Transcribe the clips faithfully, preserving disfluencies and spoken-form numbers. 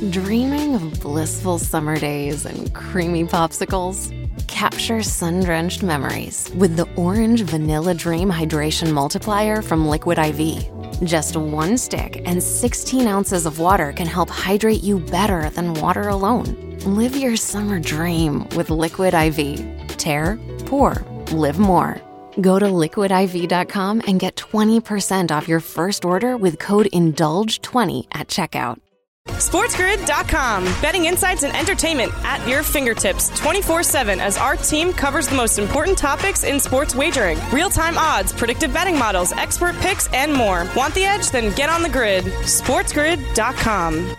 Dreaming of blissful summer days and creamy popsicles? Capture sun-drenched memories with the Orange Vanilla Dream Hydration Multiplier from Liquid I V. Just one stick and sixteen ounces of water can help hydrate you better than water alone. Live your summer dream with Liquid I V. Tear, pour, live more. Go to liquid I V dot com and get twenty percent off your first order with code indulge twenty at checkout. SportsGrid dot com. Betting insights and entertainment at your fingertips twenty-four seven as our team covers the most important topics in sports wagering. Real-time odds, predictive betting models, expert picks, and more. Want the edge? Then get on the grid. SportsGrid dot com.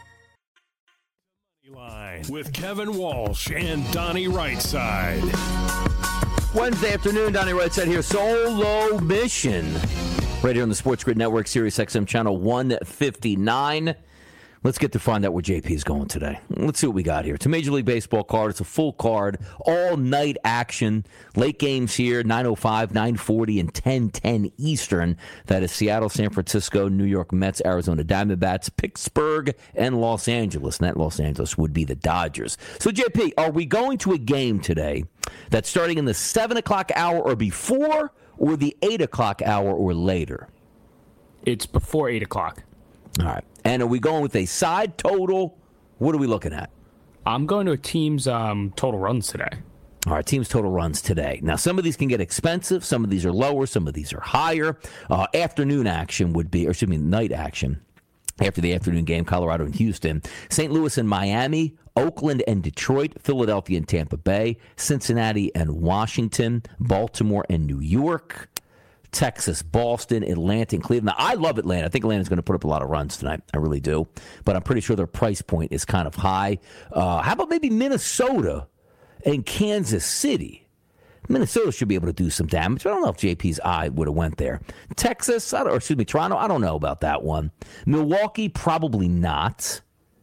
With Kevin Walsh and Donnie Rightside. Wednesday afternoon, Donnie Rightside here. Solo Mission. Right here on the Sports Grid Network, Sirius X M Channel one fifty-nine. Let's get to find out where J P is going today. Let's see what we got here. It's a Major League Baseball card. It's a full card. All-night action. Late games here, nine oh five, nine forty, and ten ten Eastern. That is Seattle, San Francisco, New York Mets, Arizona Diamondbacks, Pittsburgh, and Los Angeles. And that Los Angeles would be the Dodgers. So, J P, are we going to a game today that's starting in the seven o'clock hour or before, or the eight o'clock hour or later? It's before eight o'clock. All right. And are we going with a side total? What are we looking at? I'm going to a team's um, total runs today. All right, team's total runs today. Now, some of these can get expensive. Some of these are lower. Some of these are higher. Uh, afternoon action would be, or excuse me, night action. After the afternoon game, Colorado and Houston. Saint Louis and Miami. Oakland and Detroit. Philadelphia and Tampa Bay. Cincinnati and Washington. Baltimore and New York. Texas, Boston, Atlanta, and Cleveland. Now, I love Atlanta. I think Atlanta's going to put up a lot of runs tonight. I really do. But I'm pretty sure their price point is kind of high. Uh, how about maybe Minnesota and Kansas City? Minnesota should be able to do some damage. I don't know if J P's eye would have went there. Texas, I don't, or excuse me, Toronto, I don't know about that one. Milwaukee, probably not.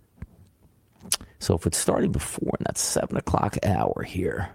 So if it's starting before in that seven o'clock hour here.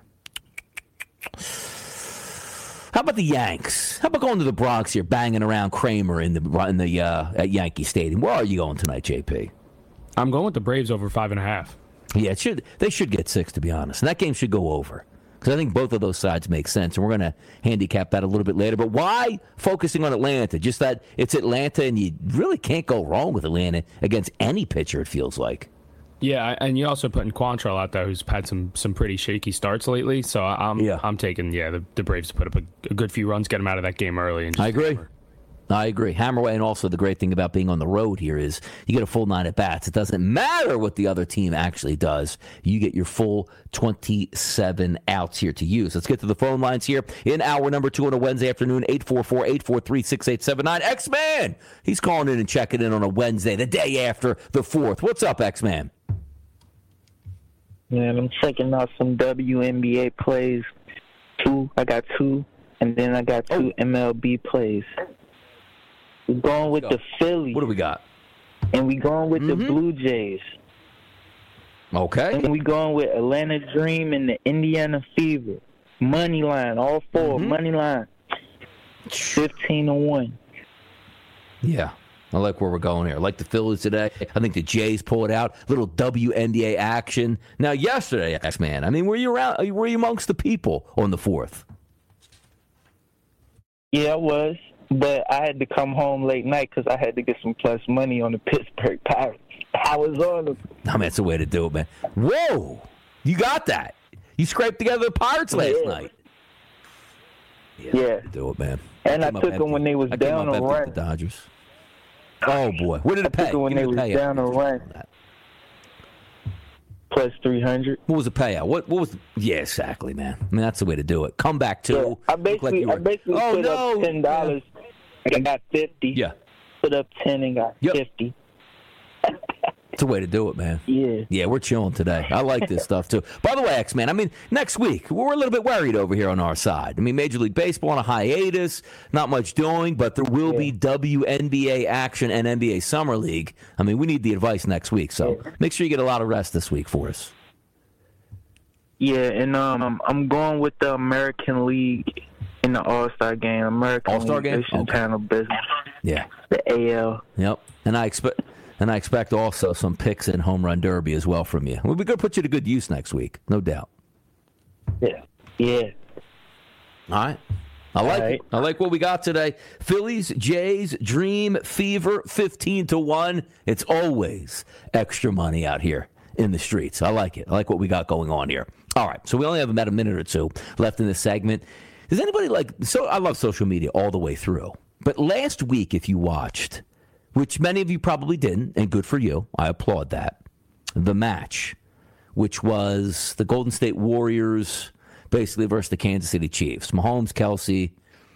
How about the Yanks? How about going to the Bronx here, banging around Kramer in the in the uh, at Yankee Stadium? Where are you going tonight, J P? I'm going with the Braves over five and a half. Yeah, it should. They should get six, to be honest, and that game should go over because I think both of those sides make sense, and we're going to handicap that a little bit later. But why focusing on Atlanta? Just that it's Atlanta, and you really can't go wrong with Atlanta against any pitcher. It feels like. Yeah, and you also put in Quantrill out there, who's had some some pretty shaky starts lately. So I'm yeah. I'm taking yeah the, the Braves to put up a, a good few runs, get them out of that game early. And just I agree. hammer. I agree. Hammer away, and also the great thing about being on the road here is you get a full nine at bats. It doesn't matter what the other team actually does. You get your full twenty-seven outs here to use. Let's get to the phone lines here in hour number two on a Wednesday afternoon, eight four four, eight four three, six eight seven nine. X-Man, he's calling in and checking in on a Wednesday, the day after the fourth. What's up, X-Man? Man, I'm checking out some W N B A plays. Two, I got two, and then I got two oh. M L B plays. We're going with Go. the Phillies. What do we got? And we going with mm-hmm. the Blue Jays. Okay. And we going with Atlanta Dream and the Indiana Fever. Money line, all four, mm-hmm. money line. fifteen to one. Yeah. I like where we're going here. I like the Phillies today. I think the Jays pull it out. Little W N B A action. Now, yesterday, X-Man, I mean, were you around? Were you amongst the people on the fourth? Yeah, I was. But I had to come home late night because I had to get some plus money on the Pittsburgh Pirates. I was on them. I mean, that's the way to do it, man. Whoa! You got that. You scraped together the Pirates last yeah. night. Yeah. yeah. Do it, man. And I, I took them when they was I down a run. The Dodgers. Oh, boy. What did it pay? I took them when they was down a run. Plus three hundred. What was the payout? What What was the, yeah, exactly, man. I mean, that's the way to do it. Come back to. Yeah, I basically, like I basically oh, put no. up ten dollars. Yeah. I got fifty. Yeah. Put up ten and got yep. fifty. It's a way to do it, man. Yeah. Yeah, we're chilling today. I like this stuff, too. By the way, X-Man, I mean, next week, we're a little bit worried over here on our side. I mean, Major League Baseball on a hiatus, not much doing, but there will yeah. be W N B A action and N B A Summer League. I mean, we need the advice next week, so yeah. make sure you get a lot of rest this week for us. Yeah, and um, I'm going with the American League in the All-Star game. American All-Star League game? Okay. Panel business. Yeah. The A L. Yep. And I expect And I expect also some picks in Home Run Derby as well from you. We'll be going to put you to good use next week, no doubt. Yeah. Yeah. All right. I like right. it. I like what we got today. Phillies, Jays, Dream, Fever, fifteen to one. It's always extra money out here in the streets. I like it. I like what we got going on here. All right. So we only have about a minute or two left in this segment. Does anybody like, so I love social media all the way through. But last week, if you watched, which many of you probably didn't, and good for you, I applaud that, the match, which was the Golden State Warriors basically versus the Kansas City Chiefs. Mahomes, Kelsey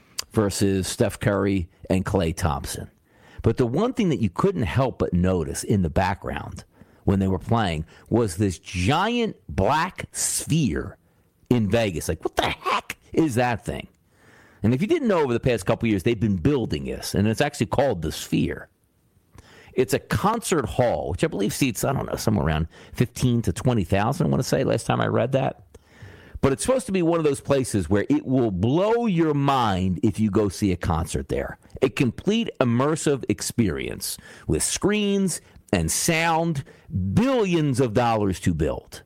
versus Steph Curry and Klay Thompson. But the one thing that you couldn't help but notice in the background when they were playing was this giant black sphere in Vegas. Like, what the heck is that thing? And if you didn't know, over the past couple of years, they've been building this, and it's actually called the Sphere. It's a concert hall, which I believe seats, I don't know, somewhere around fifteen to twenty thousand, I want to say, last time I read that. But it's supposed to be one of those places where it will blow your mind if you go see a concert there. A complete immersive experience with screens and sound, billions of dollars to build.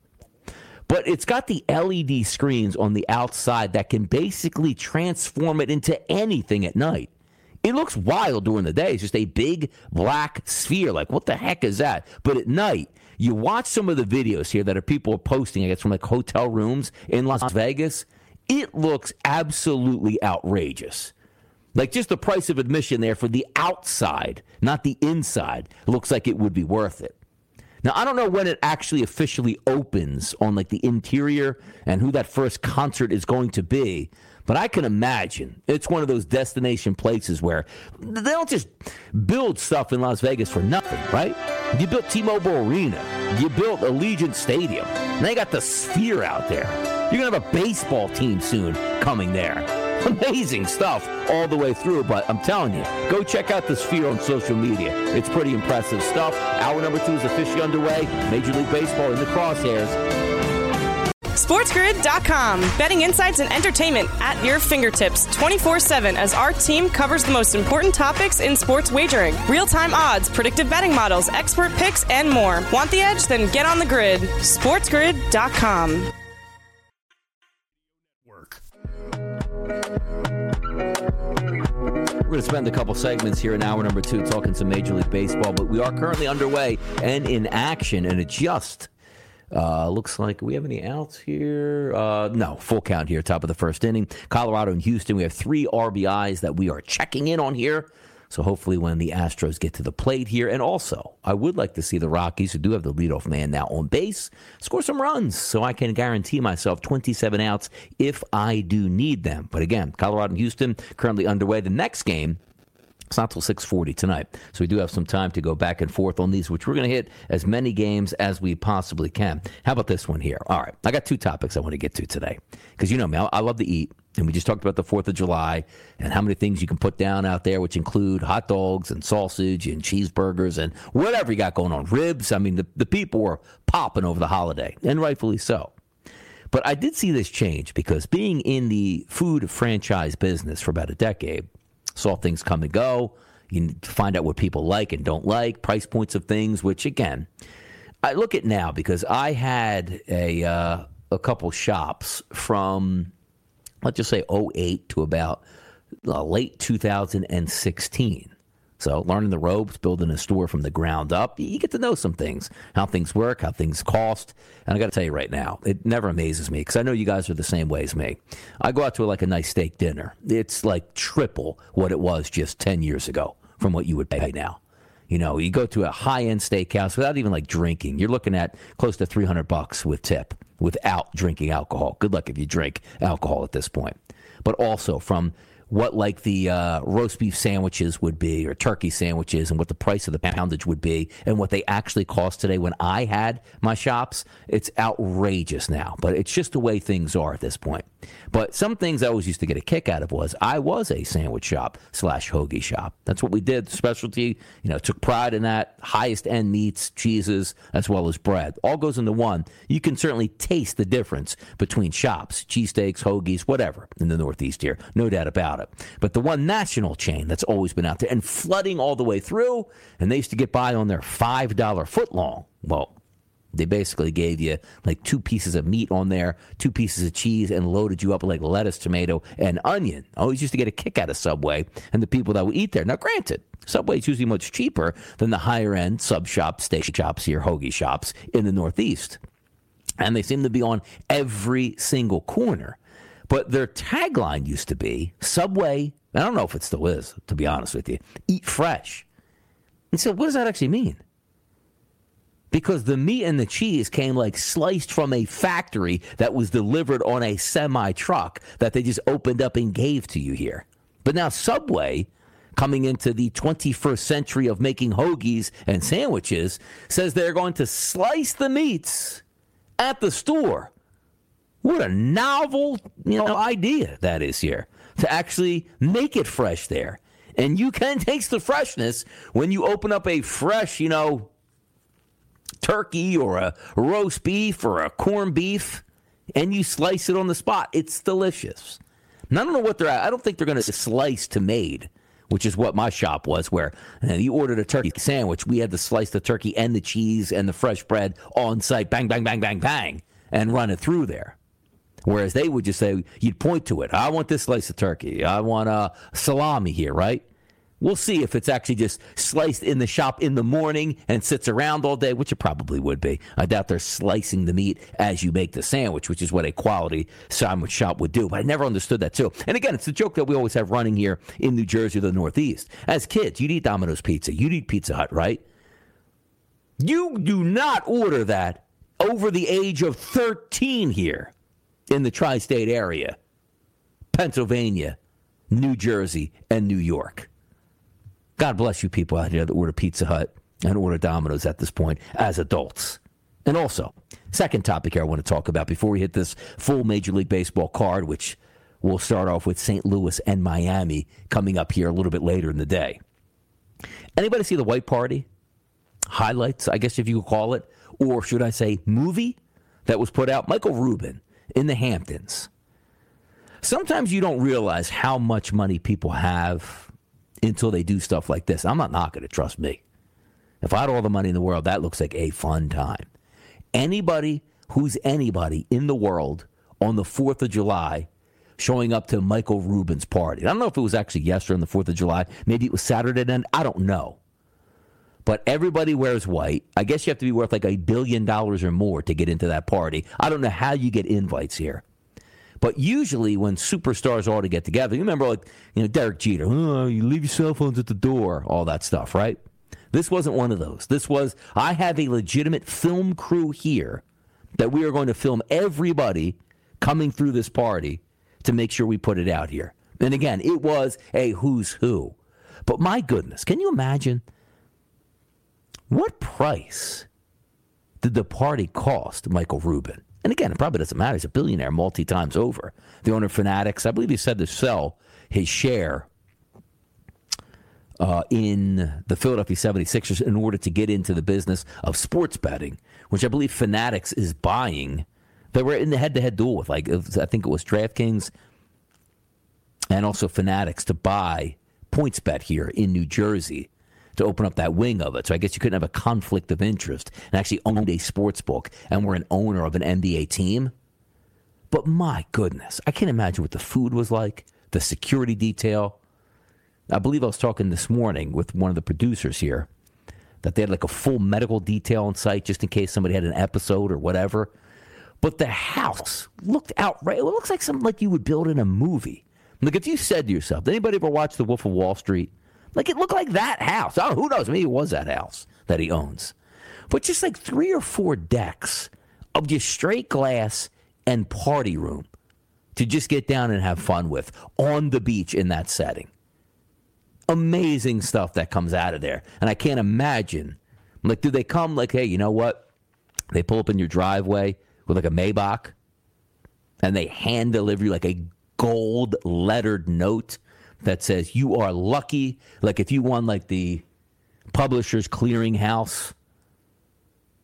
But it's got the L E D screens on the outside that can basically transform it into anything at night. It looks wild during the day. It's just a big black sphere. Like, what the heck is that? But at night, you watch some of the videos here that are people are posting, I guess, from like hotel rooms in Las Vegas. It looks absolutely outrageous. Like, just the price of admission there for the outside, not the inside, looks like it would be worth it. Now, I don't know when it actually officially opens on like the interior and who that first concert is going to be, but I can imagine it's one of those destination places where they don't just build stuff in Las Vegas for nothing, right? You built T-Mobile Arena. You built Allegiant Stadium. And they got the Sphere out there. You're going to have a baseball team soon coming there. Amazing stuff all the way through, but I'm telling you, go check out the Sphere on social media. It's pretty impressive stuff. Hour number two is officially underway. Major League Baseball in the crosshairs. SportsGrid dot com. Betting insights and entertainment at your fingertips twenty-four seven as our team covers the most important topics in sports wagering. Real-time odds, predictive betting models, expert picks, and more. Want the edge? Then get on the grid. SportsGrid dot com. We're going to spend a couple segments here in hour number two talking some Major League Baseball, but we are currently underway and in action, and it just uh, looks like, we have any outs here? Uh, no, full count here, top of the first inning. Colorado and Houston, we have three R B Is that we are checking in on here. So hopefully when the Astros get to the plate here, and also I would like to see the Rockies, who do have the leadoff man now on base, score some runs so I can guarantee myself twenty-seven outs if I do need them. But again, Colorado and Houston currently underway. The next game, it's not till six forty tonight, so we do have some time to go back and forth on these, which we're going to hit as many games as we possibly can. How about this one here? All right, I got two topics I want to get to today, because you know me, I, I love to eat, and we just talked about the fourth of July and how many things you can put down out there, which include hot dogs and sausage and cheeseburgers and whatever you got going on, ribs. I mean, the, the people were popping over the holiday, and rightfully so. But I did see this change, because being in the food franchise business for about a decade, saw things come and go. You need to find out what people like and don't like, price points of things, which, again, I look at now because I had a uh, a couple shops from, let's just say, oh eight to about uh, late two thousand sixteen. So learning the ropes, building a store from the ground up, you get to know some things, how things work, how things cost. And I got to tell you right now, it never amazes me, because I know you guys are the same way as me. I go out to like a nice steak dinner. It's like triple what it was just ten years ago from what you would pay now. You know, you go to a high-end steakhouse without even like drinking. You're looking at close to three hundred bucks with tip without drinking alcohol. Good luck if you drink alcohol at this point. But also from what like the uh, roast beef sandwiches would be, or turkey sandwiches, and what the price of the poundage would be, and what they actually cost today when I had my shops, it's outrageous now. But it's just the way things are at this point. But some things I always used to get a kick out of was I was a sandwich shop slash hoagie shop. That's what we did, specialty. You know, took pride in that. Highest end meats, cheeses, as well as bread. All goes into one. You can certainly taste the difference between shops, cheesesteaks, hoagies, whatever, in the Northeast here. No doubt about it. about it. But the one national chain that's always been out there and flooding all the way through, and they used to get by on their five dollar footlong. Well, they basically gave you like two pieces of meat on there, two pieces of cheese, and loaded you up with like lettuce, tomato, and onion. I always used to get a kick out of Subway and the people that would eat there. Now, granted, Subway is usually much cheaper than the higher-end sub shops, steak shops here, hoagie shops in the Northeast. And they seem to be on every single corner. But their tagline used to be, Subway, I don't know if it still is, to be honest with you, eat fresh. And so what does that actually mean? Because the meat and the cheese came like sliced from a factory that was delivered on a semi-truck that they just opened up and gave to you here. But now Subway, coming into the twenty-first century of making hoagies and sandwiches, says they're going to slice the meats at the store. What a novel, you know, idea that is here, to actually make it fresh there. And you can taste the freshness when you open up a fresh, you know, turkey or a roast beef or a corned beef, and you slice it on the spot. It's delicious. And I don't know what they're at. I don't think they're going to slice to made, which is what my shop was, where uh, you ordered a turkey sandwich. We had to slice the turkey and the cheese and the fresh bread on site, bang, bang, bang, bang, bang, and run it through there. Whereas they would just say, you'd point to it. I want this slice of turkey. I want a salami here, right? We'll see if it's actually just sliced in the shop in the morning and sits around all day, which it probably would be. I doubt they're slicing the meat as you make the sandwich, which is what a quality sandwich shop would do. But I never understood that, too. And again, it's a joke that we always have running here in New Jersey or the Northeast. As kids, you'd eat Domino's Pizza. You'd eat Pizza Hut, right? You do not order that over the age of thirteen here in the tri-state area, Pennsylvania, New Jersey, and New York. God bless you people out here that order Pizza Hut and order Domino's at this point as adults. And also, second topic here I want to talk about before we hit this full Major League Baseball card, which we'll start off with Saint Louis and Miami coming up here a little bit later in the day. Anybody see the White Party highlights, I guess if you could call it, or should I say movie that was put out? Michael Rubin in the Hamptons. Sometimes you don't realize how much money people have until they do stuff like this. I'm not knocking it, trust me. If I had all the money in the world, that looks like a fun time. Anybody who's anybody in the world on the fourth of July showing up to Michael Rubin's party. I don't know if it was actually yesterday on the fourth of July. Maybe it was Saturday then. I don't know. But everybody wears white. I guess you have to be worth like a billion dollars or more to get into that party. I don't know how you get invites here. But usually when superstars all to get together, you remember like, you know, Derek Jeter, oh, you leave your cell phones at the door, all that stuff, right? This wasn't one of those. This was, I have a legitimate film crew here that we are going to film everybody coming through this party to make sure we put it out here. And again, it was a who's who. But my goodness, can you imagine what price did the party cost Michael Rubin? And again, it probably doesn't matter. He's a billionaire multi times over. The owner of Fanatics, I believe he said to sell his share uh, in the Philadelphia seventy-sixers in order to get into the business of sports betting, which I believe Fanatics is buying. They were in the head-to-head duel with, like, I think it was DraftKings and also Fanatics to buy PointsBet here in New Jersey, to open up that wing of it. So I guess you couldn't have a conflict of interest and actually owned a sports book and were an owner of an N B A team. But my goodness, I can't imagine what the food was like, the security detail. I believe I was talking this morning with one of the producers here that they had like a full medical detail on site just in case somebody had an episode or whatever. But the house looked outrageous. It looks like something like you would build in a movie. Like if you said to yourself, did anybody ever watch The Wolf of Wall Street? Like, it looked like that house. Oh, who knows? Maybe it was that house that he owns. But just like three or four decks of just straight glass and party room to just get down and have fun with on the beach in that setting. Amazing stuff that comes out of there. And I can't imagine. Like, do they come like, hey, you know what? They pull up in your driveway with like a Maybach and they hand deliver you like a gold lettered note that says you are lucky, like if you won like the Publishers Clearinghouse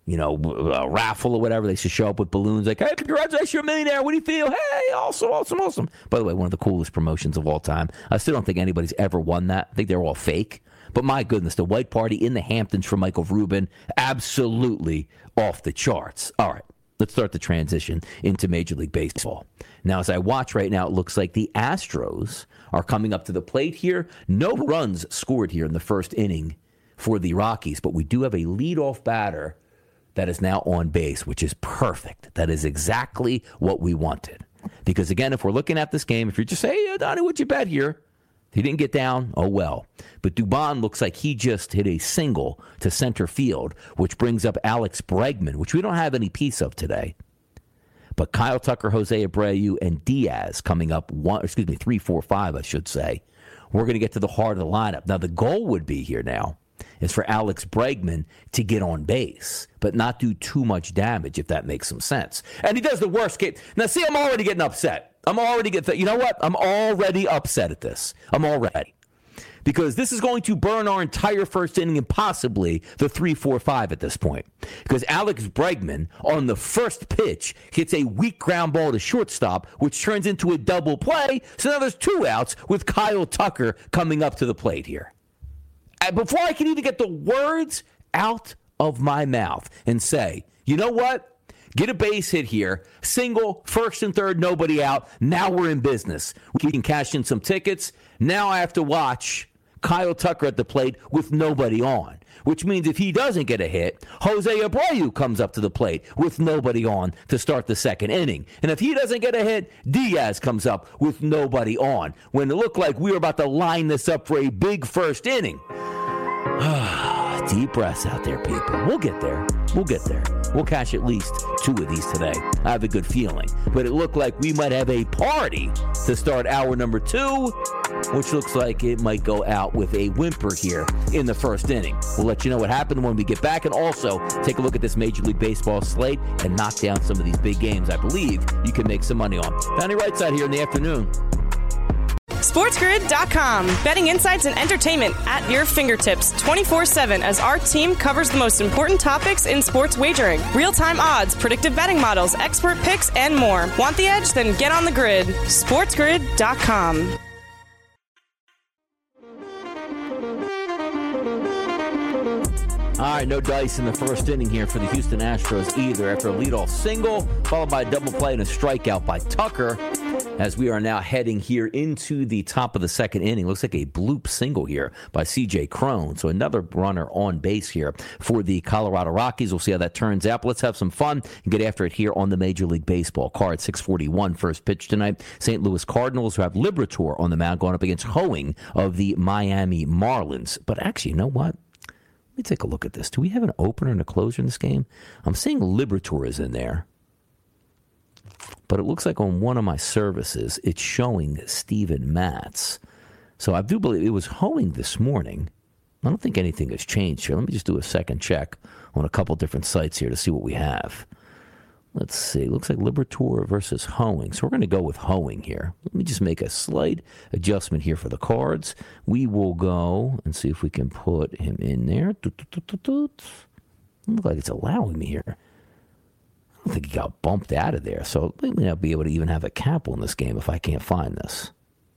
you know, a raffle or whatever. They should show up with balloons like, hey, congratulations, you're a millionaire. What do you feel? Hey, awesome, awesome, awesome. By the way, one of the coolest promotions of all time. I still don't think anybody's ever won that. I think they're all fake. But my goodness, the white party in the Hamptons for Michael Rubin, absolutely off the charts. All right, let's start the transition into Major League Baseball. Now, as I watch right now, it looks like the Astros are coming up to the plate here. No runs scored here in the first inning for the Rockies, but we do have a leadoff batter that is now on base, which is perfect. That is exactly what we wanted. Because, again, if we're looking at this game, if you're just saying, hey, Donnie, what'd you bet here? He didn't get down. Oh, well. But Dubon looks like he just hit a single to center field, which brings up Alex Bregman, which we don't have any piece of today. But Kyle Tucker, Jose Abreu, and Diaz coming up, one, excuse me, three, four, five, I should say. We're going to get to the heart of the lineup. Now, the goal would be here now is for Alex Bregman to get on base, but not do too much damage, if that makes some sense. And he does the worst case. Now, see, I'm already getting upset. I'm already getting, you know what? I'm already upset at this. I'm already. Because this is going to burn our entire first inning and possibly the three four five at this point. Because Alex Bregman, on the first pitch, hits a weak ground ball to shortstop, which turns into a double play. So now there's two outs with Kyle Tucker coming up to the plate here. Before I can even get the words out of my mouth and say, you know what? Get a base hit here. Single, first and third, nobody out. Now we're in business. We can cash in some tickets. Now I have to watch Kyle Tucker at the plate with nobody on, which means if he doesn't get a hit, Jose Abreu comes up to the plate with nobody on to start the second inning. And if he doesn't get a hit, Diaz comes up with nobody on. When it looked like we were about to line this up for a big first inning. Deep breaths out there, people. We'll get there. We'll get there. We'll cash at least two of these today. I have a good feeling. But it looked like we might have a party to start hour number two, which looks like it might go out with a whimper here in the first inning. We'll let you know what happened when we get back, and also take a look at this Major League Baseball slate and knock down some of these big games I believe you can make some money on. Donnie Rightside here in the afternoon. SportsGrid dot com. Betting insights and entertainment at your fingertips twenty-four seven as our team covers the most important topics in sports wagering. Real-time odds, predictive betting models, expert picks, and more. Want the edge? Then get on the grid. SportsGrid dot com. All right, no dice in the first inning here for the Houston Astros either. After a leadoff single, followed by a double play and a strikeout by Tucker, as we are now heading here into the top of the second inning. Looks like a bloop single here by C J Cron. So another runner on base here for the Colorado Rockies. We'll see how that turns out. But let's have some fun and get after it here on the Major League Baseball card. six forty-one first pitch tonight. Saint Louis Cardinals, who have Liberatore on the mound, going up against Hoeing of the Miami Marlins. But actually, you know what? Let me take a look at this. Do we have an opener and a closer in this game? I'm seeing Liberatore is in there. But it looks like on one of my services, it's showing Steven Matz. So I do believe it was Hoeing this morning. I don't think anything has changed here. Let me just do a second check on a couple different sites here to see what we have. Let's see. It looks like Liberatore versus Hoeing. So we're going to go with Hoeing here. Let me just make a slight adjustment here for the cards. We will go and see if we can put him in there. It looks like it's allowing me here. I don't think he got bumped out of there. So we may not be able to even have a capo in this game if I can't find this.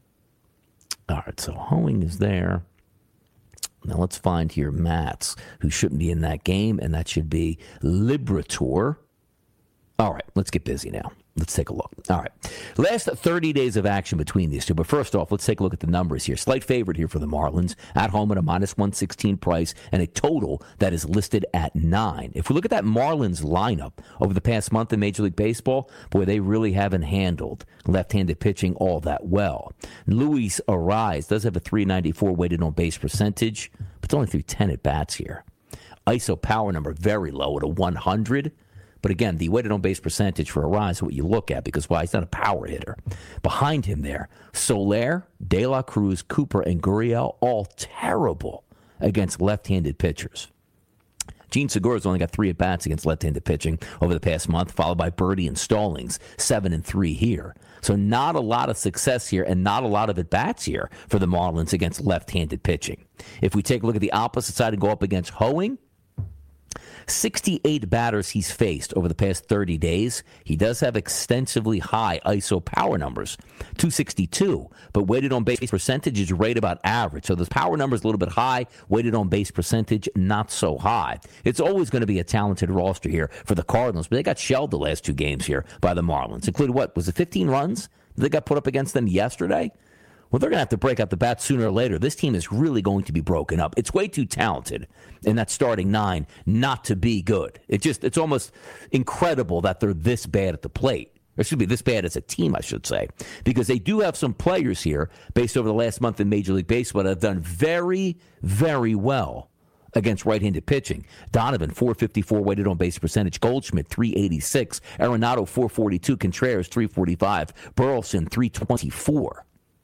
All right, so Hoeing is there. Now let's find here Matz, who shouldn't be in that game, and that should be Liberatore. All right, let's get busy now. Let's take a look. All right. Last thirty days of action between these two. But first off, let's take a look at the numbers here. Slight favorite here for the Marlins. At home at a minus one sixteen price and a total that is listed at nine. If we look at that Marlins lineup over the past month in Major League Baseball, boy, they really haven't handled left-handed pitching all that well. Luis Arraez does have a three ninety-four weighted on base percentage, but it's only through ten at-bats here. I S O power number very low at a one hundred. But again, the weighted on base percentage for Arraez is what you look at because, why, well, he's not a power hitter. Behind him there, Soler, De La Cruz, Cooper, and Gurriel, all terrible against left-handed pitchers. Gene Segura's only got three at-bats against left-handed pitching over the past month, followed by Birdie and Stallings, seven and three here. So not a lot of success here and not a lot of at-bats here for the Marlins against left-handed pitching. If we take a look at the opposite side and go up against Hoeing, sixty-eight batters he's faced over the past thirty days. He does have extensively high I S O power numbers, two sixty-two, but weighted on base percentage is right about average. So the power number is a little bit high, weighted on base percentage not so high. It's always going to be a talented roster here for the Cardinals, but they got shelled the last two games here by the Marlins, including what, was it fifteen runs they got put up against them yesterday? Well, they're going to have to break out the bat sooner or later. This team is really going to be broken up. It's way too talented in that starting nine not to be good. It just, it's almost incredible that they're this bad at the plate. Or excuse me, this bad as a team, I should say. Because they do have some players here, based over the last month in Major League Baseball, that have done very, very well against right-handed pitching. Donovan, four fifty-four weighted on base percentage. Goldschmidt, three eighty-six. Arenado, four forty-two. Contreras, three forty-five. Burleson, three twenty-four.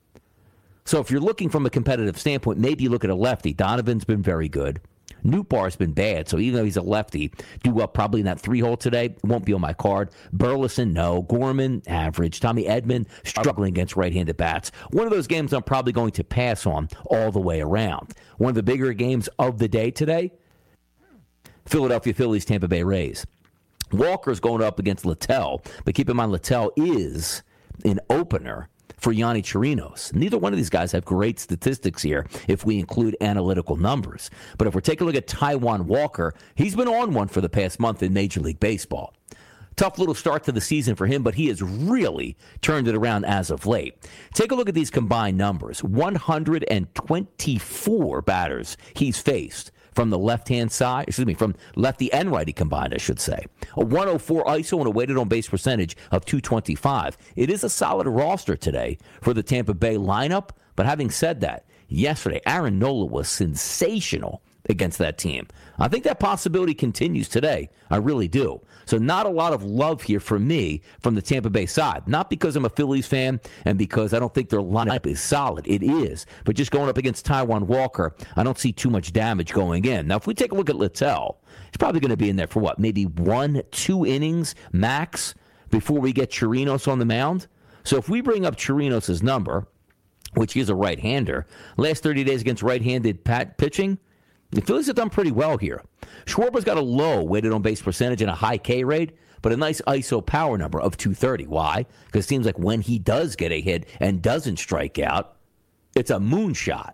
So if you're looking from a competitive standpoint, maybe you look at a lefty. Donovan's been very good. Nootbaar's been bad, so even though he's a lefty, due up probably in that three-hole today, won't be on my card. Burleson, no. Gorman, average. Tommy Edman, struggling against right-handed bats. One of those games I'm probably going to pass on all the way around. One of the bigger games of the day today, Philadelphia Phillies, Tampa Bay Rays. Walker's going up against Littell, but keep in mind Littell is an opener for Yanni Chirinos. Neither one of these guys have great statistics here if we include analytical numbers. But if we're taking a look at Taijuan Walker, he's been on one for the past month in Major League Baseball. Tough little start to the season for him, but he has really turned it around as of late. Take a look at these combined numbers. one hundred twenty-four batters he's faced from the left-hand side, excuse me, from lefty and righty combined, I should say. A one oh four I S O and a weighted on-base percentage of two twenty-five. It is a solid roster today for the Tampa Bay lineup, but having said that, yesterday, Aaron Nola was sensational against that team. I think that possibility continues today. I really do. So not a lot of love here for me from the Tampa Bay side. Not because I'm a Phillies fan and because I don't think their lineup is solid. It is. But just going up against Taijuan Walker, I don't see too much damage going in. Now, if we take a look at Littell, he's probably going to be in there for what? Maybe one, two innings max before we get Chirinos on the mound. So if we bring up Chirinos' number, which is a right-hander, last thirty days against right-handed pat pitching, the Phillies have done pretty well here. Schwarber's got a low weighted on base percentage and a high K rate, but a nice I S O power number of two thirty. Why? Because it seems like when he does get a hit and doesn't strike out, it's a moonshot.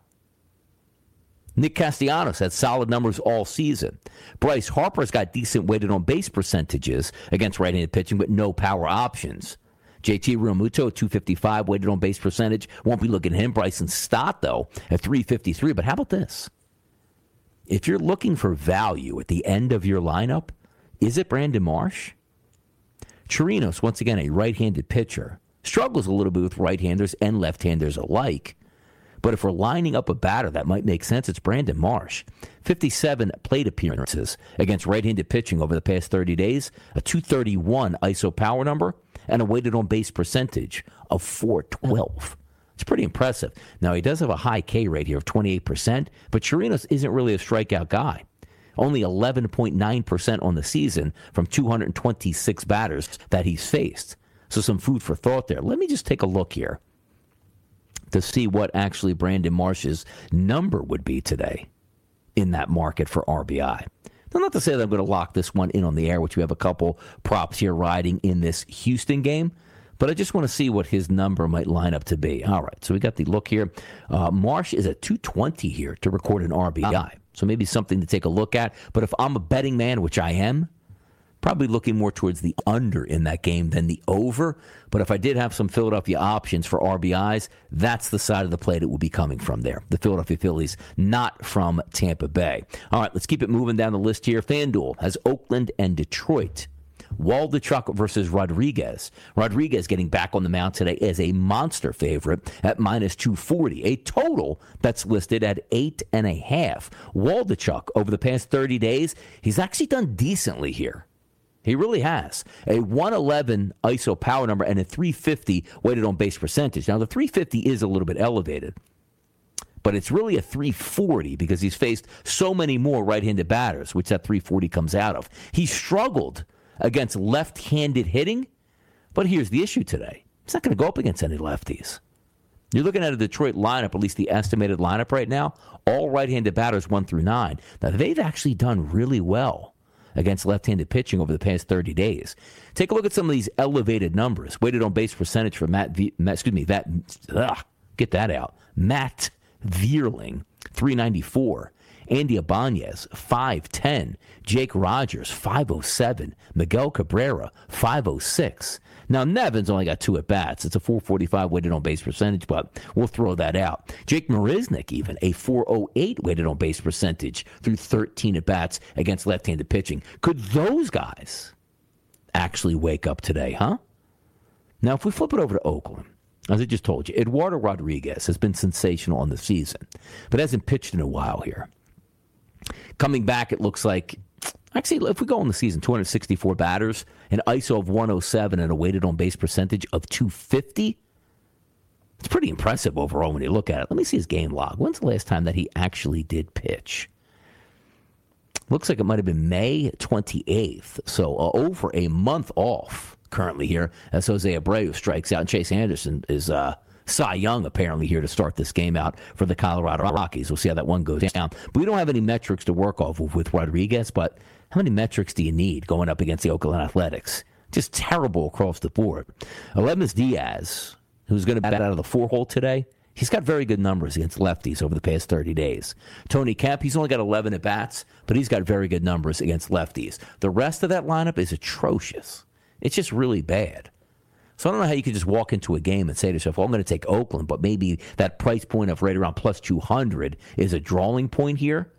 Nick Castellanos had solid numbers all season. Bryce Harper's got decent weighted on base percentages against right-handed pitching, but no power options. J T Realmuto, two fifty-five weighted on base percentage. Won't be looking at him. Bryson Stott, though, at three fifty-three. But how about this? If you're looking for value at the end of your lineup, is it Brandon Marsh? Chirinos, once again, a right-handed pitcher, struggles a little bit with right-handers and left-handers alike. But if we're lining up a batter that might make sense, it's Brandon Marsh. fifty-seven plate appearances against right-handed pitching over the past thirty days, a two thirty-one I S O power number, and a weighted on-base percentage of four twelve. It's pretty impressive. Now, he does have a high K rate here of twenty-eight percent, but Chirinos isn't really a strikeout guy. Only eleven point nine percent on the season from two hundred twenty-six batters that he's faced. So some food for thought there. Let me just take a look here to see what actually Brandon Marsh's number would be today in that market for R B I. Now, not to say that I'm going to lock this one in on the air, which we have a couple props here riding in this Houston game, but I just want to see what his number might line up to be. All right, so we got the look here. Uh, Marsh is at two twenty here to record an R B I, so maybe something to take a look at. But if I'm a betting man, which I am, probably looking more towards the under in that game than the over. But if I did have some Philadelphia options for R B Is, that's the side of the plate it will be coming from there. The Philadelphia Phillies, not from Tampa Bay. All right, let's keep it moving down the list here. FanDuel has Oakland and Detroit. Waldichuk versus Rodriguez. Rodriguez getting back on the mound today as a monster favorite at minus two forty. A total that's listed at eight and a half. Waldichuk, over the past thirty days, he's actually done decently here. He really has. A one eleven I S O power number and a three fifty weighted on base percentage. Now, the three fifty is a little bit elevated, but it's really a three forty because he's faced so many more right-handed batters, which that three forty comes out of. He struggled against left-handed hitting, but here's the issue today. He's not going to go up against any lefties. You're looking at a Detroit lineup, at least the estimated lineup right now, all right-handed batters one through nine. Now, they've actually done really well against left-handed pitching over the past thirty days. Take a look at some of these elevated numbers. Weighted on base percentage for Matt, v- Matt excuse me, that, ugh, get that out. Matt Vierling, three ninety-four. Andy Ibanez, five ten. Jake Rogers, five oh seven. Miguel Cabrera, five oh six. Now, Nevin's only got two at-bats. It's a four forty-five weighted on base percentage, but we'll throw that out. Jake Marisnick, even, a four oh eight weighted on base percentage through thirteen at-bats against left-handed pitching. Could those guys actually wake up today, huh? Now, if we flip it over to Oakland, as I just told you, Eduardo Rodriguez has been sensational on the season, but hasn't pitched in a while here. Coming back, it looks like, actually, if we go on the season, two hundred sixty-four batters, an I S O of one oh seven, and a weighted on base percentage of two fifty. It's pretty impressive overall when you look at it. Let me see his game log. When's the last time that he actually did pitch? Looks like it might have been May twenty-eighth, so uh, over a month off currently here as Jose Abreu strikes out, and Chase Anderson is uh, Cy Young apparently here to start this game out for the Colorado Rockies. We'll see how that one goes down. But we don't have any metrics to work off of with Rodriguez, but how many metrics do you need going up against the Oakland Athletics? Just terrible across the board. Aledmys Diaz, who's going to bat out of the four-hole today, he's got very good numbers against lefties over the past thirty days. Tony Kemp, he's only got eleven at-bats, but he's got very good numbers against lefties. The rest of that lineup is atrocious. It's just really bad. So I don't know how you can just walk into a game and say to yourself, well, I'm going to take Oakland, but maybe that price point of right around plus two hundred is a drawing point here.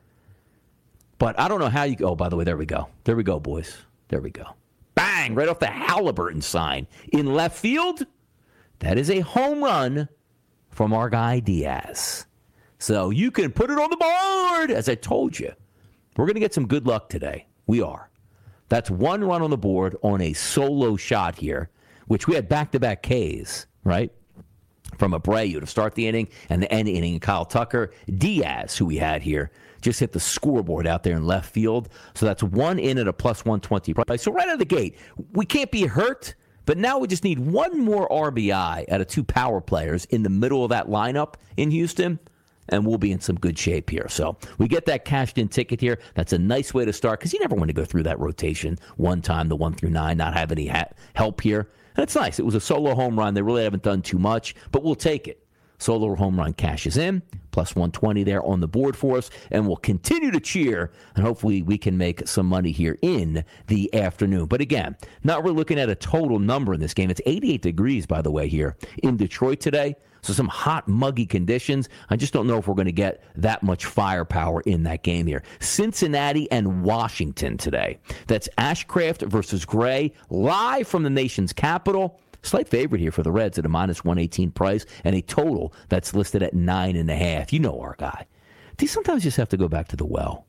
But I don't know how you go. Oh, by the way, there we go. There we go, boys. There we go. Bang! Right off the Halliburton sign. In left field, that is a home run from our guy Diaz. So you can put it on the board. As I told you, we're going to get some good luck today. We are. That's one run on the board on a solo shot here, which we had back-to-back Ks, right? From Abreu to start the inning, and the end inning, Kyle Tucker. Diaz, who we had here, just hit the scoreboard out there in left field. So that's one in at a plus one twenty price. So right out of the gate, we can't be hurt, but now we just need one more R B I out of two power players in the middle of that lineup in Houston, and we'll be in some good shape here. So we get that cashed-in ticket here. That's a nice way to start, because you never want to go through that rotation one time, the one through nine, not have any ha- help here. And it's nice. It was a solo home run. They really haven't done too much, but we'll take it. Solo home run cashes in, plus one twenty there on the board for us, and we'll continue to cheer, and hopefully we can make some money here in the afternoon. But again, not really looking at a total number in this game. It's eighty-eight degrees, by the way, here in Detroit today. So some hot, muggy conditions. I just don't know if we're going to get that much firepower in that game here. Cincinnati and Washington today. That's Ashcraft versus Gray, live from the nation's capital. Slight favorite here for the Reds at a minus one eighteen price, and a total that's listed at nine and a half. You know our guy. Do you sometimes just have to go back to the well?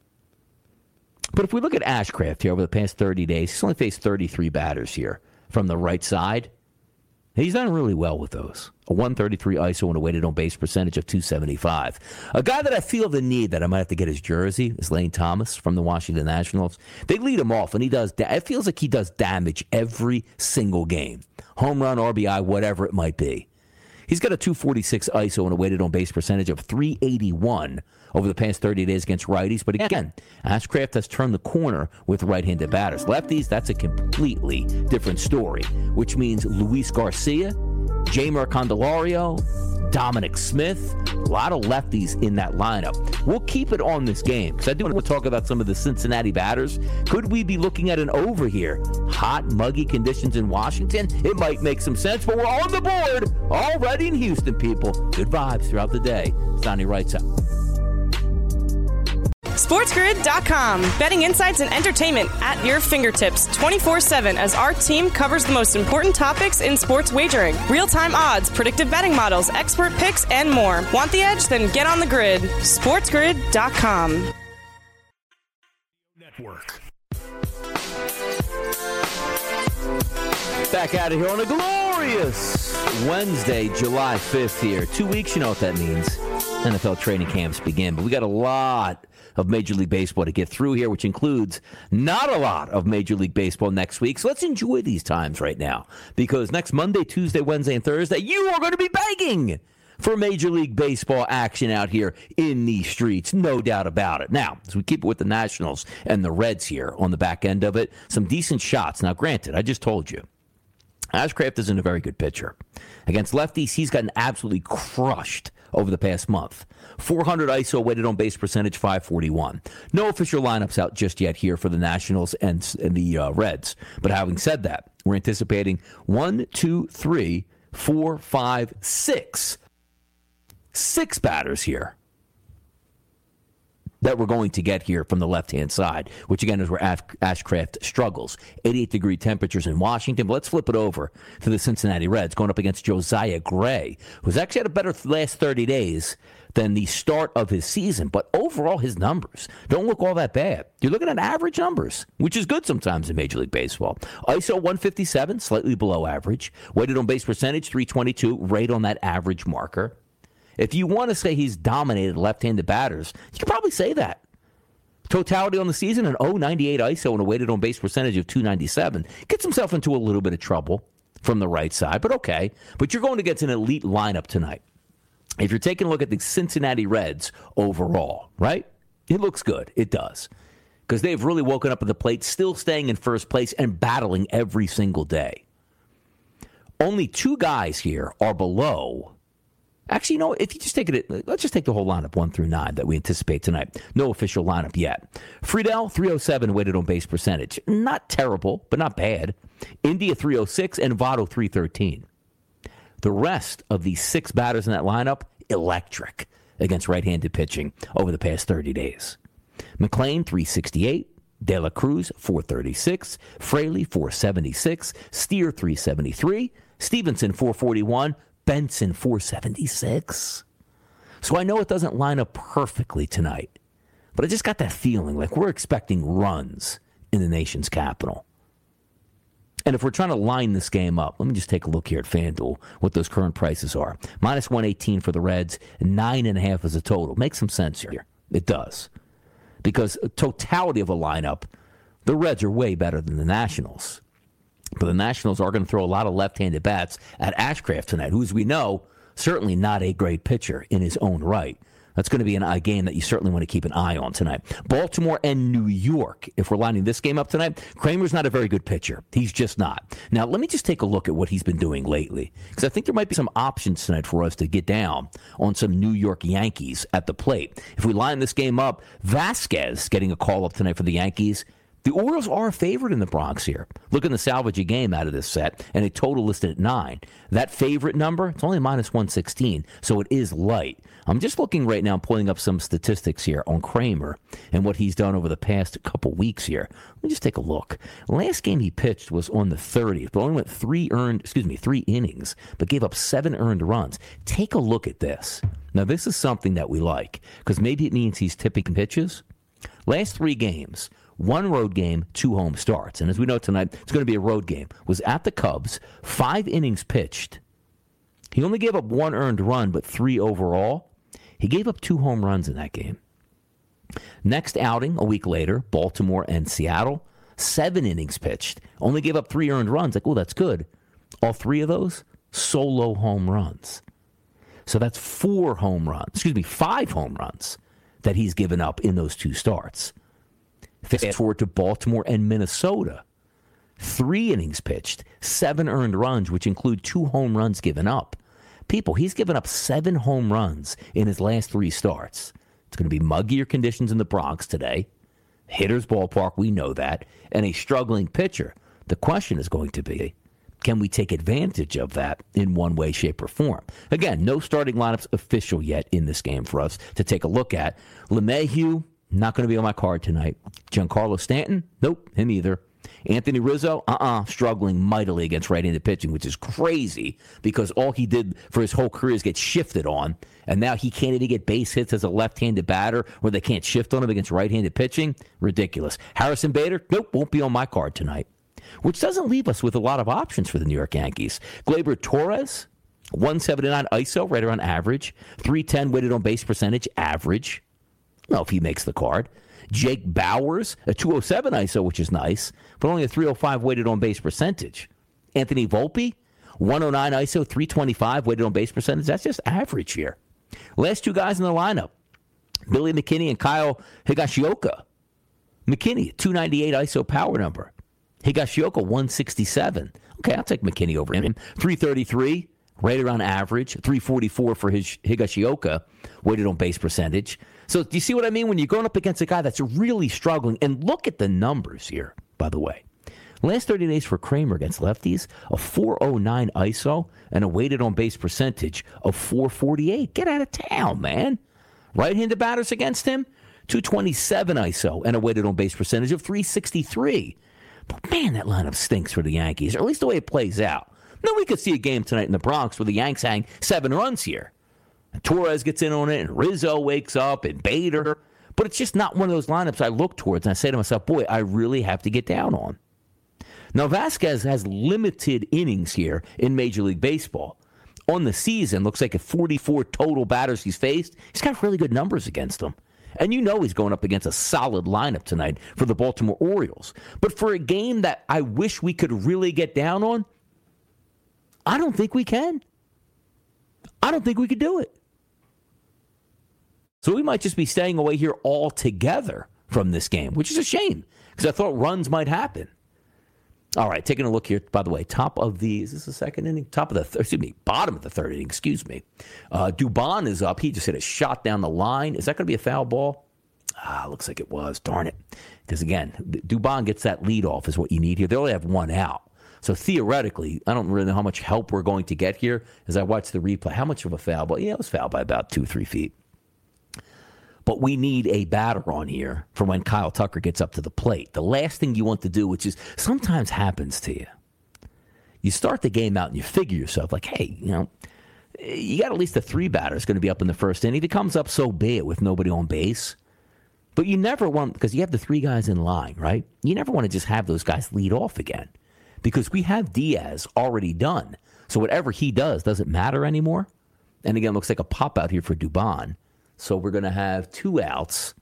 But if we look at Ashcraft here over the past thirty days, he's only faced thirty-three batters here from the right side. He's done really well with those. A one thirty-three I S O and a weighted on base percentage of two seventy-five. A guy that I feel the need that I might have to get his jersey is Lane Thomas from the Washington Nationals. They lead him off, and he does. Da- it feels like he does damage every single game. Home run, R B I, whatever it might be. He's got a two forty-six I S O and a weighted on base percentage of three eighty-one over the past thirty days against righties. But again, Ashcraft has turned the corner with right-handed batters. Lefties, that's a completely different story, which means Luis Garcia, Jeimer Candelario, Dominic Smith, a lot of lefties in that lineup. We'll keep it on this game, because I do want to talk about some of the Cincinnati batters. Could we be looking at an over here? Hot, muggy conditions in Washington? It might make some sense, but we're on the board already in Houston, people. Good vibes throughout the day. Donnie Wrights out. SportsGrid dot com. Betting insights and entertainment at your fingertips twenty-four seven as our team covers the most important topics in sports wagering. Real-time odds, predictive betting models, expert picks, and more. Want the edge? Then get on the grid. SportsGrid dot com. Network. Back out of here on a glorious Wednesday, July fifth here. Two weeks, you know what that means. N F L training camps begin, but we got a lot of Major League Baseball to get through here, which includes not a lot of Major League Baseball next week. So let's enjoy these times right now, because next Monday, Tuesday, Wednesday, and Thursday, you are going to be begging for Major League Baseball action out here in these streets, no doubt about it. Now, as we keep it with the Nationals and the Reds here on the back end of it, some decent shots. Now, granted, I just told you, Ashcraft isn't a very good pitcher. Against lefties, he's gotten absolutely crushed over the past month. four hundred I S O weighted on base percentage, five forty-one. No official lineups out just yet here for the Nationals and, and the uh, Reds. But having said that, we're anticipating one, two, three, four, five, six. Six batters here that we're going to get here from the left-hand side, which, again, is where Ash- Ashcraft struggles. eighty-eight degree temperatures in Washington. But let's flip it over to the Cincinnati Reds, going up against Josiah Gray, who's actually had a better last thirty days than the start of his season. But overall, his numbers don't look all that bad. You're looking at average numbers, which is good sometimes in Major League Baseball. I S O one fifty-seven, slightly below average. Weighted on base percentage, three twenty-two, right on that average marker. If you want to say he's dominated left-handed batters, you can probably say that. Totality on the season, an oh ninety-eight I S O and a weighted on-base percentage of two ninety-seven. Gets himself into a little bit of trouble from the right side, but okay. But you're going against an elite lineup tonight. If you're taking a look at the Cincinnati Reds overall, right? It looks good. It does. Because they've really woken up at the plate, still staying in first place and battling every single day. Only two guys here are below. Actually, you know, if you just take it, let's just take the whole lineup, one through nine, that we anticipate tonight. No official lineup yet. Friedel, three oh seven weighted on base percentage. Not terrible, but not bad. India, three oh six, and Votto, three thirteen. The rest of these six batters in that lineup, electric against right-handed pitching over the past thirty days. McClain, three sixty-eight. De La Cruz, four thirty-six. Fraley, four seventy-six. Steer, three seventy-three. Stevenson, four forty-one. Benson, four seventy-six. So I know it doesn't line up perfectly tonight, but I just got that feeling like we're expecting runs in the nation's capital. And if we're trying to line this game up, let me just take a look here at FanDuel, what those current prices are. Minus one eighteen for the Reds, nine and a half as a total. Makes some sense here. It does. Because totality of a lineup, the Reds are way better than the Nationals. But the Nationals are going to throw a lot of left-handed bats at Ashcraft tonight, who, as we know, certainly not a great pitcher in his own right. That's going to be an, a game that you certainly want to keep an eye on tonight. Baltimore and New York, if we're lining this game up tonight, Kramer's not a very good pitcher. He's just not. Now, let me just take a look at what he's been doing lately, because I think there might be some options tonight for us to get down on some New York Yankees at the plate. If we line this game up, Vasquez getting a call up tonight for the Yankees. The Orioles are a favorite in the Bronx here. Looking to salvage a game out of this set, and a total listed at nine. That favorite number, it's only minus one sixteen, so it is light. I'm just looking right now, pulling up some statistics here on Kramer and what he's done over the past couple weeks here. Let me just take a look. Last game he pitched was on the thirtieth, but only went three earned, excuse me, three innings, but gave up seven earned runs. Take a look at this. Now, this is something that we like, because maybe it means he's tipping pitches. Last three games, one road game, two home starts. And as we know tonight, it's going to be a road game. Was at the Cubs, five innings pitched. He only gave up one earned run, but three overall. He gave up two home runs in that game. Next outing, a week later, Baltimore and Seattle, seven innings pitched. Only gave up three earned runs. Like, oh, that's good. All three of those, solo home runs. So that's four home runs, excuse me, five home runs that he's given up in those two starts. Fast forward to Baltimore and Minnesota. Three innings pitched, seven earned runs, which include two home runs given up. People, he's given up seven home runs in his last three starts. It's going to be muggier conditions in the Bronx today. Hitter's ballpark, we know that. And a struggling pitcher. The question is going to be, can we take advantage of that in one way, shape, or form? Again, no starting lineups official yet in this game for us to take a look at. LeMahieu, not going to be on my card tonight. Giancarlo Stanton, nope, him either. Anthony Rizzo, uh-uh, struggling mightily against right-handed pitching, which is crazy because all he did for his whole career is get shifted on, and now he can't even get base hits as a left-handed batter where they can't shift on him against right-handed pitching. Ridiculous. Harrison Bader, nope, won't be on my card tonight, which doesn't leave us with a lot of options for the New York Yankees. Gleyber Torres, one seventy-nine I S O, right around average. three ten weighted on base percentage, average. Well, if he makes the card. Jake Bowers, a two oh seven I S O, which is nice, but only a three oh five weighted on base percentage. Anthony Volpe, one oh nine I S O, three twenty-five weighted on base percentage. That's just average here. Last two guys in the lineup, Billy McKinney and Kyle Higashioka. McKinney, two ninety-eight I S O power number. Higashioka, one sixty-seven. Okay, I'll take McKinney over him. three thirty-three, right around average. three forty-four for his Higashioka, weighted on base percentage. So do you see what I mean? When you're going up against a guy that's really struggling, and look at the numbers here, by the way. Last thirty days for Kramer against lefties, a four oh nine I S O and a weighted on base percentage of four forty-eight. Get out of town, man. Right-handed batters against him, two twenty-seven I S O and a weighted on base percentage of three sixty-three. But man, that lineup stinks for the Yankees, or at least the way it plays out. Now we could see a game tonight in the Bronx where the Yanks hang seven runs here. And Torres gets in on it, and Rizzo wakes up, and Bader. But it's just not one of those lineups I look towards, and I say to myself, boy, I really have to get down on. Now, Vasquez has limited innings here in Major League Baseball. On the season, looks like at forty-four total batters he's faced, he's got really good numbers against them. And you know he's going up against a solid lineup tonight for the Baltimore Orioles. But for a game that I wish we could really get down on, I don't think we can. I don't think we could do it. So we might just be staying away here altogether from this game, which is a shame because I thought runs might happen. All right, taking a look here, by the way, top of the, is this the second inning? Top of the, th- excuse me, bottom of the third inning, excuse me. Uh, Dubon is up. He just hit a shot down the line. Is that going to be a foul ball? Ah, looks like it was. Darn it. Because, again, Dubon gets that lead off is what you need here. They only have one out. So, theoretically, I don't really know how much help we're going to get here as I watch the replay. How much of a foul ball? Yeah, it was fouled by about two, three feet. But we need a batter on here for when Kyle Tucker gets up to the plate. The last thing you want to do, which is sometimes happens to you, you start the game out and you figure yourself like, hey, you know, you got at least a three batter is going to be up in the first inning. If it comes up, so be it with nobody on base. But you never want, because you have the three guys in line, right? You never want to just have those guys lead off again because we have Diaz already done. So whatever he does doesn't matter anymore. And again, it looks like a pop out here for Dubon. So we're going to have two outs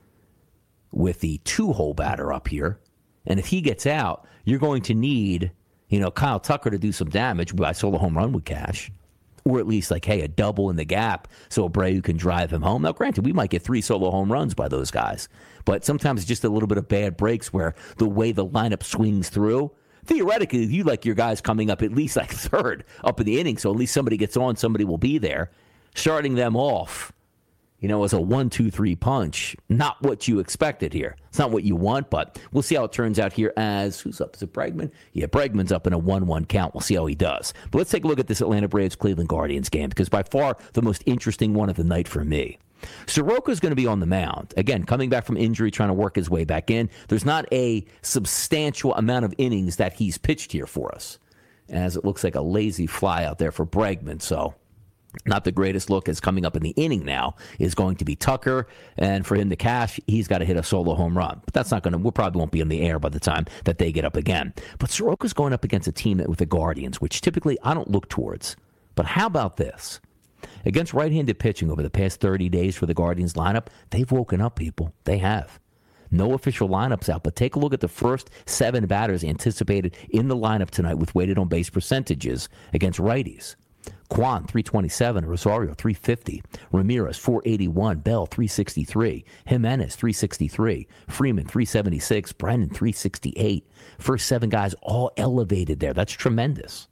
with the two-hole batter up here. And if he gets out, you're going to need, you know, Kyle Tucker to do some damage. I saw the home run with cash. Or at least like, hey, a double in the gap so Abreu can drive him home. Now, granted, we might get three solo home runs by those guys. But sometimes it's just a little bit of bad breaks where the way the lineup swings through. Theoretically, you like your guys coming up at least like third up in the inning. So at least somebody gets on, somebody will be there. Starting them off, you know, as a one, two, three punch, not what you expected here. It's not what you want, but we'll see how it turns out here as, who's up? Is it Bregman? Yeah, Bregman's up in a one one count. We'll see how he does. But let's take a look at this Atlanta Braves-Cleveland Guardians game because by far the most interesting one of the night for me. Soroka's going to be on the mound. Again, coming back from injury, trying to work his way back in. There's not a substantial amount of innings that he's pitched here for us, as it looks like a lazy fly out there for Bregman, so not the greatest look as coming up in the inning now is going to be Tucker. And for him to cash, he's got to hit a solo home run. But that's not going to, we probably won't be in the air by the time that they get up again. But Soroka's going up against a team with the Guardians, which typically I don't look towards. But how about this? Against right-handed pitching over the past thirty days for the Guardians lineup, they've woken up, people. They have. No official lineups out, but take a look at the first seven batters anticipated in the lineup tonight with weighted on base percentages against righties. Kwan, three twenty-seven. Rosario, three fifty. Ramirez, four eighty-one. Bell, three sixty-three. Jimenez, three sixty-three. Freeman, three seventy-six. Brennan, three sixty-eight. First seven guys all elevated there. That's tremendous.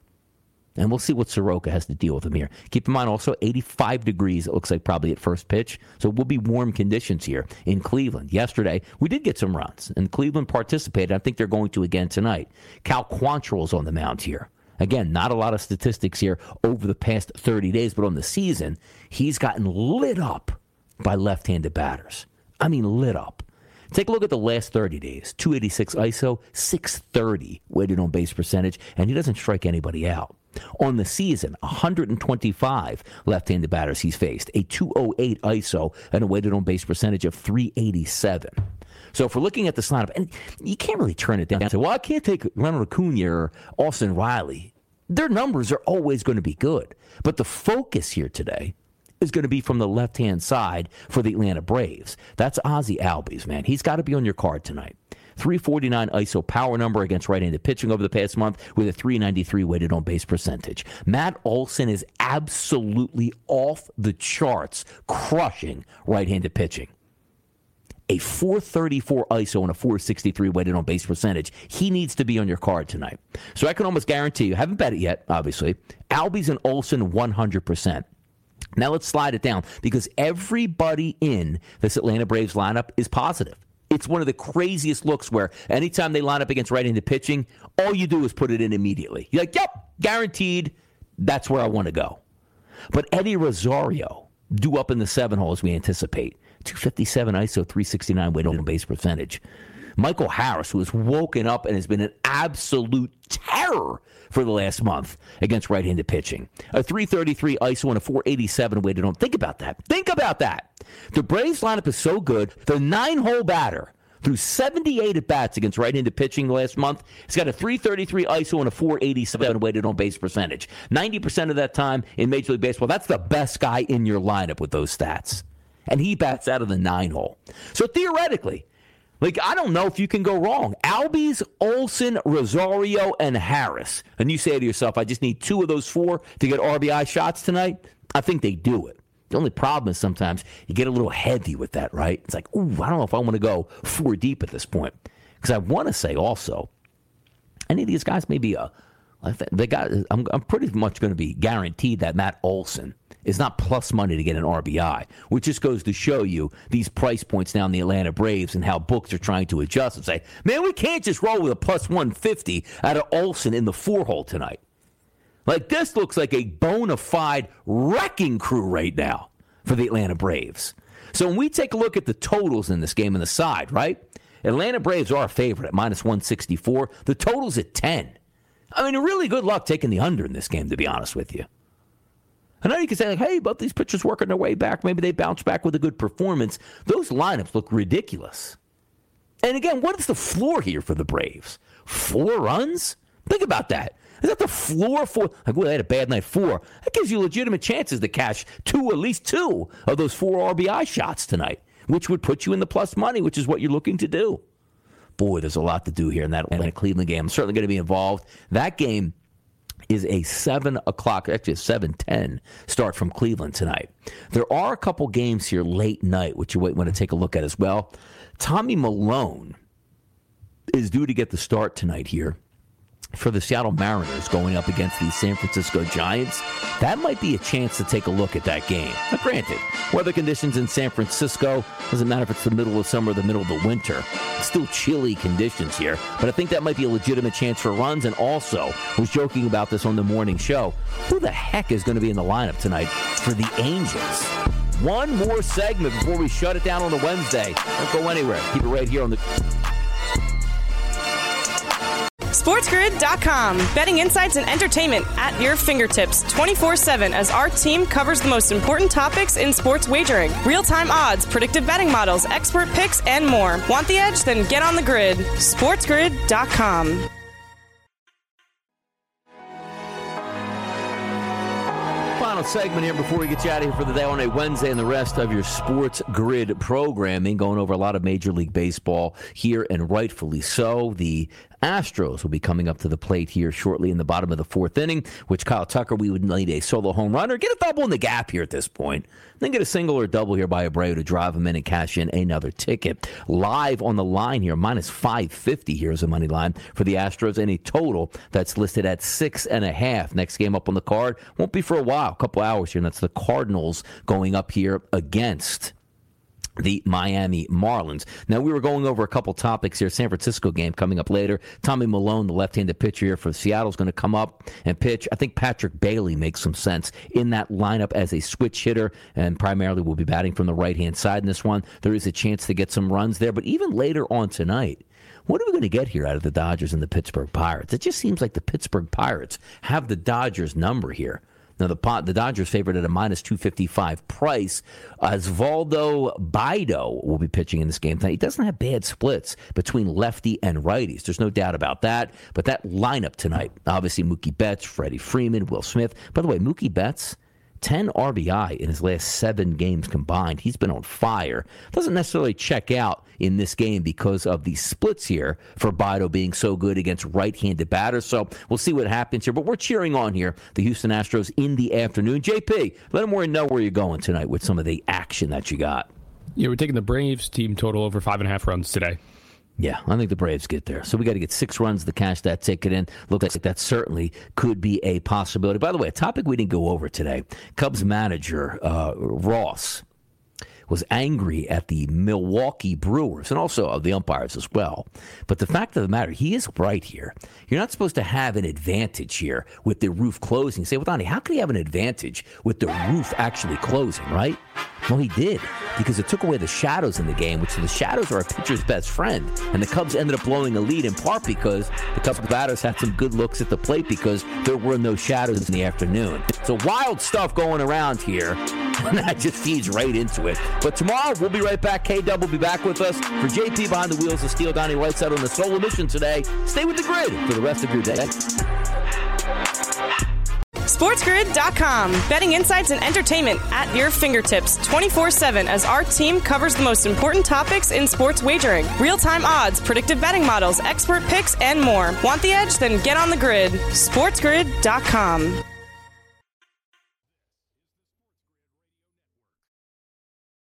And we'll see what Soroka has to deal with him here. Keep in mind also eighty-five degrees, it looks like probably at first pitch. So it will be warm conditions here in Cleveland. Yesterday, we did get some runs, and Cleveland participated. I think they're going to again tonight. Cal Quantrill's on the mound here. Again, not a lot of statistics here over the past thirty days, but on the season, he's gotten lit up by left-handed batters. I mean, lit up. Take a look at the last thirty days. two eighty-six I S O, six thirty weighted on base percentage, and he doesn't strike anybody out. On the season, one hundred twenty-five left-handed batters he's faced, a two oh eight I S O, and a weighted on base percentage of three eighty-seven. So if we're looking at this lineup, and you can't really turn it down and say, well, I can't take Ronald Acuna or Austin Riley. Their numbers are always going to be good. But the focus here today is going to be from the left-hand side for the Atlanta Braves. That's Ozzie Albies, man. He's got to be on your card tonight. three forty-nine I S O power number against right-handed pitching over the past month with a three ninety-three weighted on base percentage. Matt Olson is absolutely off the charts, crushing right-handed pitching. A four thirty-four I S O and a four sixty-three weighted on base percentage. He needs to be on your card tonight. So I can almost guarantee you, haven't bet it yet, obviously, Albies and Olson one hundred percent. Now let's slide it down because everybody in this Atlanta Braves lineup is positive. It's one of the craziest looks where anytime they line up against right-handed pitching, all you do is put it in immediately. You're like, yep, guaranteed, that's where I want to go. But Eddie Rosario, due up in the seven hole as we anticipate. two fifty-seven I S O, three sixty-nine weighted on base percentage. Michael Harris, who has woken up and has been an absolute terror for the last month against right-handed pitching. A three thirty-three I S O and a four eighty-seven weighted on. Think about that. Think about that. The Braves lineup is so good. The nine-hole batter through seventy-eight at-bats against right-handed pitching the last month. He's got a three thirty-three I S O and a four eighty-seven weighted on base percentage. ninety percent of that time in Major League Baseball. That's the best guy in your lineup with those stats. And he bats out of the nine-hole. So theoretically, like, I don't know if you can go wrong. Albies, Olson, Rosario, and Harris. And you say to yourself, I just need two of those four to get R B I shots tonight. I think they do it. The only problem is sometimes you get a little heavy with that, right? It's like, ooh, I don't know if I want to go four deep at this point. Because I want to say also, any of these guys may be a, they got, I'm, I'm pretty much going to be guaranteed that Matt Olson is not plus money to get an R B I, which just goes to show you these price points now in the Atlanta Braves and how books are trying to adjust and say, man, we can't just roll with a plus one fifty out of Olson in the four hole tonight. Like, this looks like a bona fide wrecking crew right now for the Atlanta Braves. So when we take a look at the totals in this game on the side, right? Atlanta Braves are a favorite at minus one sixty-four. The total's at ten. I mean, really good luck taking the under in this game, to be honest with you. I know you can say, like, hey, both these pitchers working their way back. Maybe they bounce back with a good performance. Those lineups look ridiculous. And again, what is the floor here for the Braves? Four runs? Think about that. Is that the floor for, like, well, they had a bad night, four. That gives you legitimate chances to cash two, at least two of those four R B I shots tonight, which would put you in the plus money, which is what you're looking to do. Boy, there's a lot to do here in that Atlanta-Cleveland game. I'm certainly going to be involved. That game is a seven o'clock, actually a seven ten start from Cleveland tonight. There are a couple games here late night, which you might want to take a look at as well. Tommy Milone is due to get the start tonight here for the Seattle Mariners going up against the San Francisco Giants. That might be a chance to take a look at that game. Now, granted, weather conditions in San Francisco, doesn't matter if it's the middle of summer or the middle of the winter. It's still chilly conditions here, but I think that might be a legitimate chance for runs. And also, I was joking about this on the morning show. Who the heck is going to be in the lineup tonight for the Angels? One more segment before we shut it down on a Wednesday. Don't go anywhere. Keep it right here on the... SportsGrid dot com. Betting insights and entertainment at your fingertips twenty-four seven as our team covers the most important topics in sports wagering. Real-time odds, predictive betting models, expert picks, and more. Want the edge? Then get on the grid. SportsGrid dot com. Final segment here before we get you out of here for the day on a Wednesday and the rest of your Sports Grid programming, going over a lot of Major League Baseball here, and rightfully so. The Astros will be coming up to the plate here shortly in the bottom of the fourth inning, which Kyle Tucker, we would need a solo home run or get a double in the gap here at this point. Then get a single or double here by Abreu to drive him in and cash in another ticket. Live on the line here, minus five fifty here is a money line for the Astros, and a total that's listed at six and a half. Next game up on the card won't be for a while, a couple hours here, and that's the Cardinals going up here against the Miami Marlins. Now, we were going over a couple topics here. San Francisco game coming up later. Tommy Milone, the left-handed pitcher here for Seattle, is going to come up and pitch. I think Patrick Bailey makes some sense in that lineup as a switch hitter, and primarily will be batting from the right-hand side in this one. There is a chance to get some runs there, but even later on tonight, what are we going to get here out of the Dodgers and the Pittsburgh Pirates? It just seems like the Pittsburgh Pirates have the Dodgers number here. Now, the the Dodgers favored at a minus two fifty-five price. Osvaldo Bido will be pitching in this game tonight. He doesn't have bad splits between lefty and righties. There's no doubt about that. But that lineup tonight, obviously Mookie Betts, Freddie Freeman, Will Smith. By the way, Mookie Betts ten R B I in his last seven games combined. He's been on fire. Doesn't necessarily check out in this game because of the splits here for Bido being so good against right-handed batters. So we'll see what happens here. But we're cheering on here the Houston Astros in the afternoon. J P, let them know where you're going tonight with some of the action that you got. Yeah, we're taking the Braves team total over five and a half runs today. Yeah, I think the Braves get there. So we got to get six runs to cash that ticket in. Looks like that certainly could be a possibility. By the way, a topic we didn't go over today. Cubs manager uh, Ross was angry at the Milwaukee Brewers and also of the umpires as well. But the fact of the matter, he is right here. You're not supposed to have an advantage here with the roof closing. You say, well, Donnie, how can he have an advantage with the roof actually closing, right? Well, he did, because it took away the shadows in the game, which the shadows are a pitcher's best friend. And the Cubs ended up blowing a lead in part because the Cubs batters had some good looks at the plate because there were no shadows in the afternoon. So wild stuff going around here, and that just feeds right into it. But tomorrow, we'll be right back. K-Dub will be back with us. For J P behind the wheels of steel, Donnie Whiteside on the solo mission today. Stay with the grid for the rest of your day. SportsGrid dot com. Betting insights and entertainment at your fingertips twenty-four seven as our team covers the most important topics in sports wagering. Real-time odds, predictive betting models, expert picks, and more. Want the edge? Then get on the grid. SportsGrid dot com.